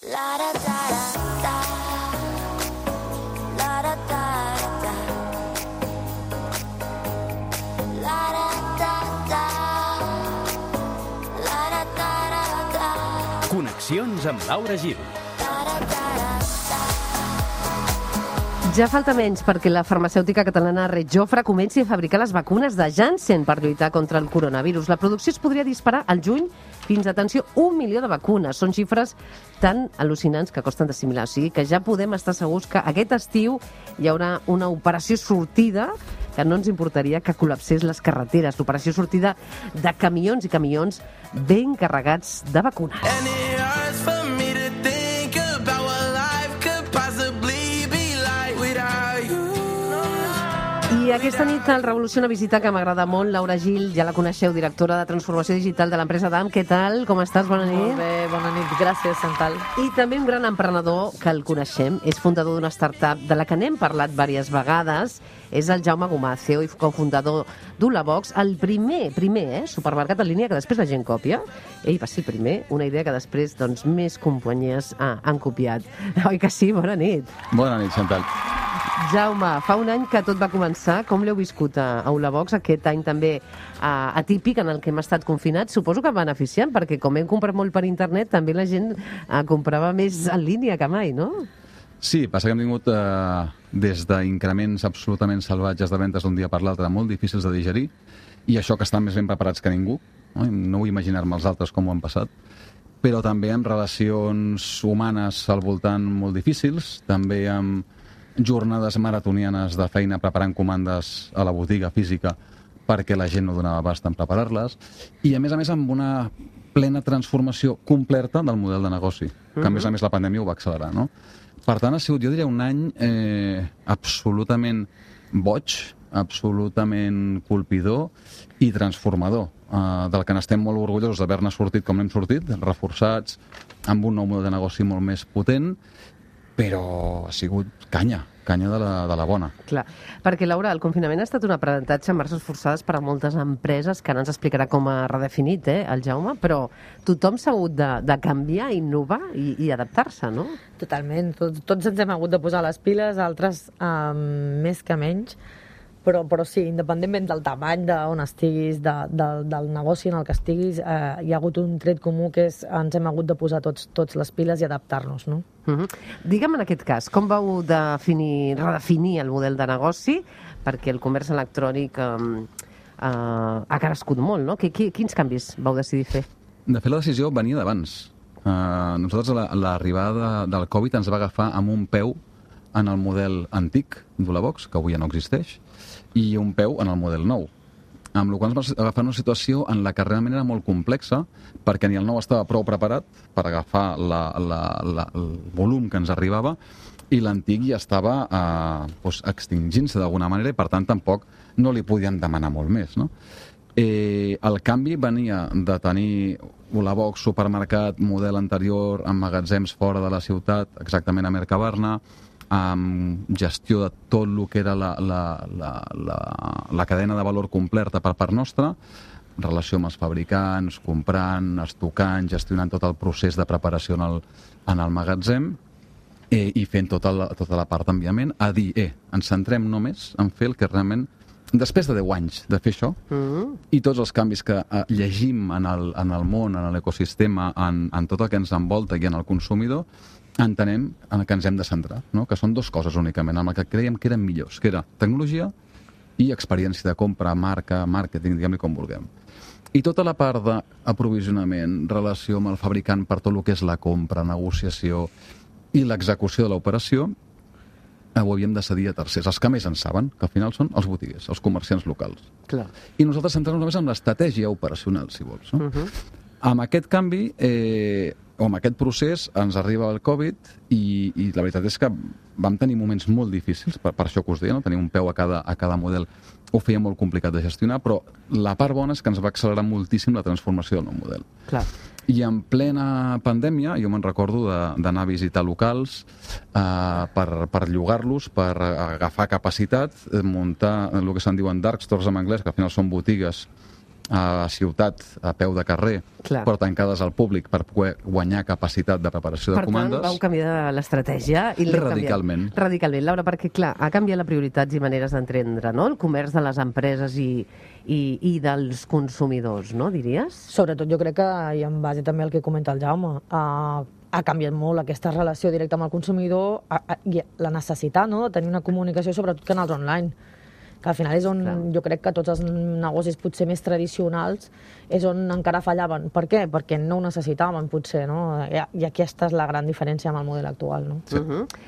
Connexions amb Laura Gil. Ja falta menys perquè la farmacèutica catalana Redjofre comenci a fabricar les vacunes de Janssen per lluitar contra el coronavirus. La producció es podria disparar al juny fins, atenció, 1 milió de vacunes. Són xifres tan al·lucinants que costen d'assimilar. O sigui que ja podem estar segurs que aquest estiu hi haurà una operació sortida que no ens importaria que col·lapsés les carreteres. L'operació sortida de camions i camions ben carregats de vacunes. I aquesta nit el Revoluciona visita que m'agrada molt, Laura Gil, ja la coneixeu, directora de Transformació Digital de l'empresa DAM. Què tal? Com estàs? Bona nit. Molt bé, bona nit. Gràcies, Chantal. I també un gran emprenedor que el coneixem, és fundador d'una startup de la que n'hem parlat diverses vegades, és el Jaume Gomà, CEO i cofundador d'Ulabox, el primer supermercat en línia que després la gent copia. Ell va ser el primer, una idea que després doncs, més companyies han copiat. Oi que sí? Bona nit. Bona nit, Chantal. Jaume, fa un any que tot va començar. Com l'heu viscut a Ulabox, aquest any també atípic en el que hem estat confinats? Suposo que beneficiant, perquè com hem comprat molt per internet, també la gent comprava més en línia que mai, no? Sí, passa que hem tingut des d'increments absolutament salvatges de ventes d'un dia per l'altre, molt difícils de digerir, i això que estan més ben preparats que ningú. No vull imaginar-me els altres com ho han passat, però també amb relacions humanes al voltant molt difícils, també amb jornades maratonianes de feina preparant comandes a la botiga física perquè la gent no donava abast en preparar-les, i a més amb una plena transformació completa del model de negoci, que a més la pandèmia ho va accelerar, no? Per tant, ha sigut, jo diria, un any absolutament boig, absolutament colpidor i transformador, del que n'estem molt orgullosos d'haver-ne sortit com n'hem sortit, reforçats, amb un nou model de negoci molt més potent, però ha sigut canya de la bona. Clar, perquè, Laura, el confinament ha estat un aprenentatge amb marxes forçades per a moltes empreses, que ara ens explicarà com ha redefinit el Jaume, però tothom s'ha hagut de canviar, innovar i adaptar-se, no? Totalment. Tots ens hem hagut de posar les piles, altres més que menys, però sí, independentment del tamany d'on estiguis, del negoci en el que estiguis, hi ha hagut un tret comú que és ens hem hagut de posar tots les piles i adaptar-nos, no? Digue'm, en aquest cas, com vau redefinir el model de negoci? Perquè el comerç electrònic ha crescut molt, no? Quins canvis vau decidir fer? De fet, la decisió venia d'abans. Nosaltres, l'arribada del Covid ens va agafar amb un peu en el model antic d'Ulabox, que avui ja no existeix, i un peu en el model nou. Amb la qual cosa ens va agafar una situació en la que realment era molt complexa, perquè ni el nou estava prou preparat per agafar el volum que ens arribava, i l'antic ja estava extingint-se d'alguna manera, i per tant tampoc no li podien demanar molt més, no? El canvi venia de tenir Ulabox, supermercat, model anterior, amb magatzems fora de la ciutat, exactament a Mercabarna, amb gestió de tot el que era la cadena de valor completa per part nostra, relació amb els fabricants, comprant, estocant, gestionant tot el procés de preparació en el magatzem, i fent tota la part d'enviament, a dir, ens centrem només en fer el que realment, després de 10 anys de fer això, i tots els canvis que llegim en el món, en l'ecosistema, en tot el que ens envolta i en el consumidor, entenem en el que ens hem de centrar, no? Que són dues coses únicament, amb el que creiem que eren millors, que era tecnologia i experiència de compra, marca, màrqueting, diguem-li com vulguem. I tota la part d'aprovisionament, relació amb el fabricant per tot el que és la compra, negociació i l'execució de l'operació, ho havíem de cedir a tercers, els que més en saben, que al final són els botiguers, els comerciants locals. Clar. I nosaltres centrem-nos només en l'estratègia operacional, si vols, no? Amb aquest canvi, o amb aquest procés, ens arriba el Covid i la veritat és que vam tenir moments molt difícils, per això que us deia, no? Tenir un peu a cada model ho feia molt complicat de gestionar, però la part bona és que ens va accelerar moltíssim la transformació del nou model. Clar. I en plena pandèmia, jo me'n recordo d'anar a visitar locals per llogar-los, per agafar capacitat, muntar el que se'n diuen dark stores en anglès, que al final són botigues a ciutat, a peu de carrer, Clar. però tancades al públic per poder guanyar capacitat de preparació de comandes. Per tant, vau canviar l'estratègia i l'hem Radicalment. canviat. Radicalment. Laura, perquè, clar, ha canviat les prioritats i maneres d'entendre, no?, el comerç de les empreses i dels consumidors, no, diries? Sobretot jo crec que, i en base també al que comenta el Jaume, ha canviat molt aquesta relació directa amb el consumidor i la necessitat, no?, de tenir una comunicació, sobretot canals online, que al final és on jo crec que tots els negocis potser més tradicionals és on encara fallaven. Per què? Perquè no ho necessitaven, potser, no? I aquesta és la gran diferència amb el model actual, no? Sí.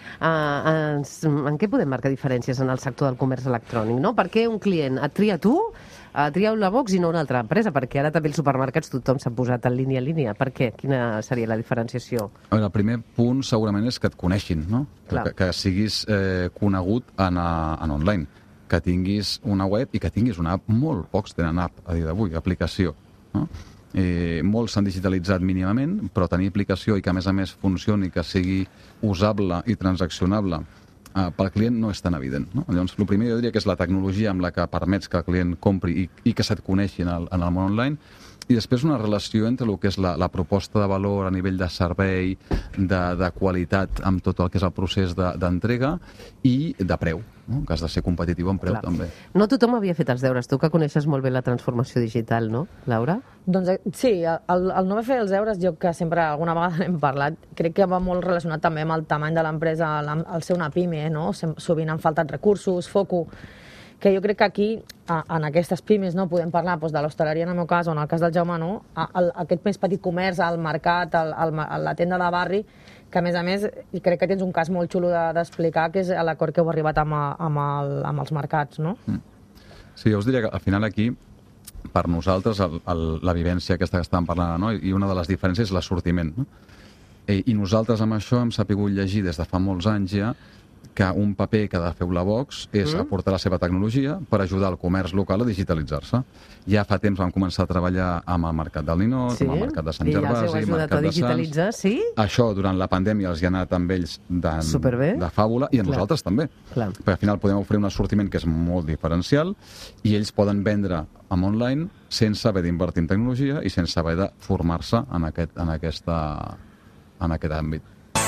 En què podem marcar diferències en el sector del comerç electrònic, no? Per què un client et tria tu, tria una box i no una altra empresa? Perquè ara també els supermercats tothom s'ha posat en línia. Per què? Quina seria la diferenciació? A veure, el primer punt segurament és que et coneixin, no? Que siguis conegut en online, que tinguis una web i que tinguis una app. Molt pocs tenen app a dia d'avui, aplicació, no? Molts s'han digitalitzat mínimament, però tenir aplicació i que a més funcioni, que sigui usable i transaccionable pel client no és tan evident, no? Llavors, el primer jo diria que és la tecnologia amb la que permets que el client compri i que se't coneixi en el món online, i després una relació entre el que és la proposta de valor a nivell de servei, de qualitat amb tot el que és el procés d'entrega i de preu, no? Que has de ser competitiu en preu. Clar. També. No tothom havia fet els deures, tu que coneixes molt bé la transformació digital, no, Laura? Doncs sí, el no haver fet els deures, jo que sempre alguna vegada n'hem parlat, crec que va molt relacionat també amb el tamany de l'empresa, al ser una pime, no? Sovint han faltat recursos, foco, que jo crec que aquí, en aquestes pimes, no, podem parlar de l'hostaleria en el meu cas, o en el cas del Jaume, no? Aquest més petit comerç, el mercat, la tenda de barri, que a més, i crec que tens un cas molt xulo d'explicar, que és l'acord que heu arribat amb els mercats, no? Sí, jo us diria que al final aquí, per nosaltres, la vivència aquesta que estàvem parlant, no? I una de les diferències és l'assortiment, no? I nosaltres amb això hem sabut llegir des de fa molts anys ja que un paper que ha de fer la Vox és aportar la seva tecnologia per ajudar el comerç local a digitalitzar-se. Ja fa temps vam començar a treballar amb el Mercat del Ninot, amb el Mercat de Sant Gervasi, el Mercat de Sants. Sí? Això durant la pandèmia els hi ha anat amb ells de fàbula i a nosaltres també. Clar. Perquè al final podem oferir un assortiment que és molt diferencial i ells poden vendre en online sense haver d'invertir en tecnologia i sense haver de formar-se en aquest àmbit.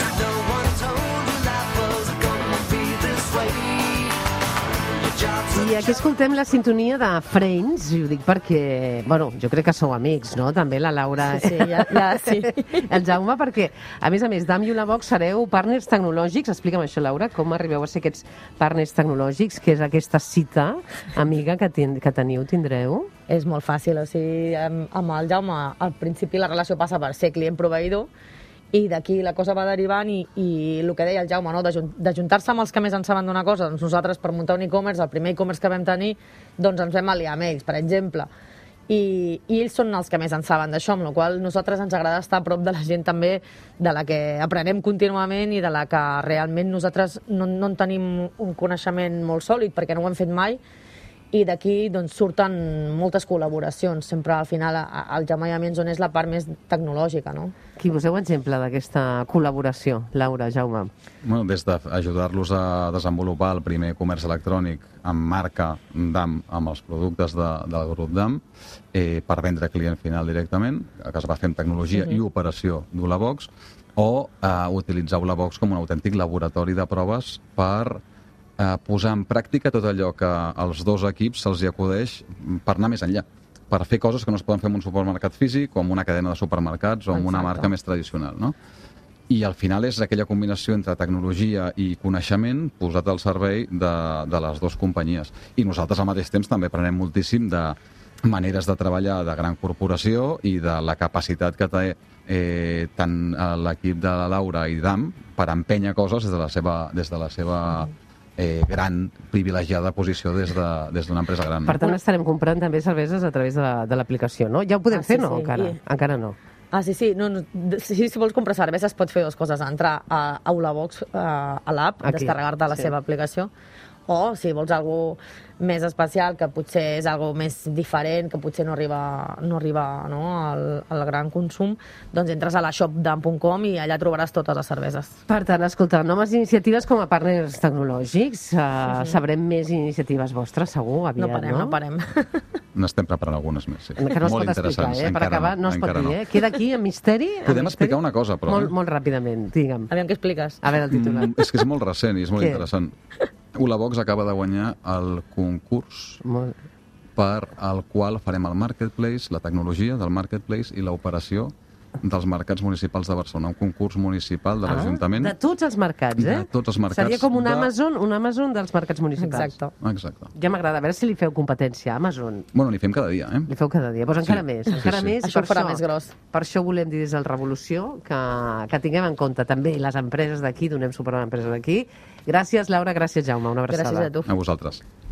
I aquí escoltem la sintonia de Friends, i ho dic perquè, bueno, jo crec que sou amics, no? També la Laura... Sí, sí. El Jaume, perquè, a més, Dam i Ulabox sereu partners tecnològics. Explica'm això, Laura, com arribeu a ser aquests partners tecnològics, que és aquesta cita amiga que tindreu? És molt fàcil, o sigui, amb el Jaume, al principi la relació passa per ser client-proveïdor, i d'aquí la cosa va derivant i el que deia el Jaume, no? de juntar-se amb els que més en saben d'una cosa. Doncs nosaltres, per muntar un e-commerce, el primer e-commerce que vam tenir, doncs ens vam aliar amb ells, per exemple. I ells són els que més en saben d'això, amb la qual nosaltres ens agrada estar a prop de la gent també de la que aprenem contínuament i de la que realment nosaltres no en tenim un coneixement molt sòlid perquè no ho hem fet mai, i d'aquí doncs, surten moltes col·laboracions. Sempre al final el Jaume i a mi ens és la part més tecnològica, no? Qui poseu exemple d'aquesta col·laboració, Laura, Jaume? Bueno, des d'ajudar-los a desenvolupar el primer comerç electrònic amb marca DAM, amb els productes del grup DAM, per vendre client final directament, que es va fer amb tecnologia i operació d'Ulabox, o utilitzar Ulabox com un autèntic laboratori de proves per posar en pràctica tot allò que als dos equips se'ls acudeix per anar més enllà, per fer coses que no es poden fer en un supermercat físic o en una cadena de supermercats o en una marca més tradicional, no? I al final és aquella combinació entre tecnologia i coneixement posat al servei de les dues companyies. I nosaltres al mateix temps també aprenem moltíssim de maneres de treballar de gran corporació i de la capacitat que té tant l'equip de la Laura i DAM per empènyer coses des de la seva gran, privilegiada posició des d'una empresa gran. Per tant, estarem comprant també cerveses a través de l'aplicació, no? Ja ho podem fer, no? Encara no. Sí. Si vols comprar cerveses pots fer dues coses, entrar a Ulabox, a l'app, descarregar-te la seva aplicació, o si vols alguna cosa més especial, que potser és alguna cosa més diferent, que potser no arriba al gran consum, doncs entres a la shopdam.com i allà trobaràs totes les cerveses. Per tant, escolta, noves iniciatives com a partners tecnològics, sabrem més iniciatives vostres, segur, aviat, no? No parem. N'estem preparant algunes més, sí. Que no es Molt pot explicar, interessants. per acabar, no es pot encara dir, Queda aquí en misteri. Podem explicar una cosa, però... Molt ràpidament, digue'm. Aviam què expliques. A veure el titular. És que és molt recent i és molt Què? interessant. Ulabox acaba de guanyar el concurs per al qual farem el marketplace, la tecnologia del marketplace i l'operació dels mercats municipals de Barcelona, un concurs municipal de l'Ajuntament. De tots els mercats, De tots els mercats. Seria com un Amazon dels mercats municipals. Exacte. Ja m'agrada, a veure si li feu competència a Amazon. Bueno, n'hi fem cada dia, Li feu cada dia, doncs encara més, encara més. Això ho farà més gros. Per això volem dir des del Revolució que tinguem en compte també les empreses d'aquí, donem suport a les empreses d'aquí. Gràcies, Laura, gràcies, Jaume, una abraçada. Gràcies a tu. A vosaltres.